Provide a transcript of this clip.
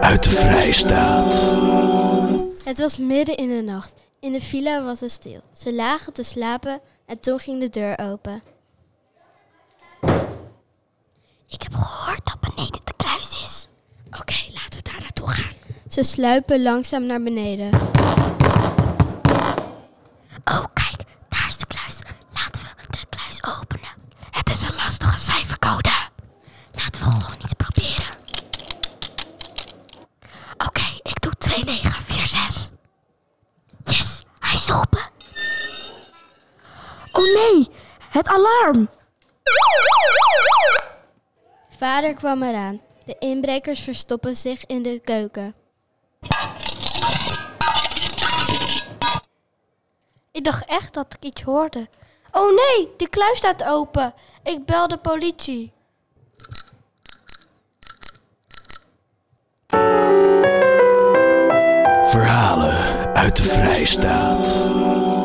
uit de Vrijstaat. Het was midden in de nacht. In de villa was het stil. Ze lagen te slapen en toen ging de deur open. Ik heb gehoord dat beneden de kluis is. Oké, laten we daar naartoe gaan. Ze sluipen langzaam naar beneden. Oh, kijk, daar is de kluis. Laten we de kluis openen. Het is een lastige cijfercode. Laten we gewoon iets proberen. Oké, ik doe 2946. Yes, hij is open. Oh nee, het alarm. Vader kwam eraan. De inbrekers verstoppen zich in de keuken. Ik dacht echt dat ik iets hoorde. Oh nee, de kluis staat open. Ik bel de politie. Verhalen uit de Vrijstaat.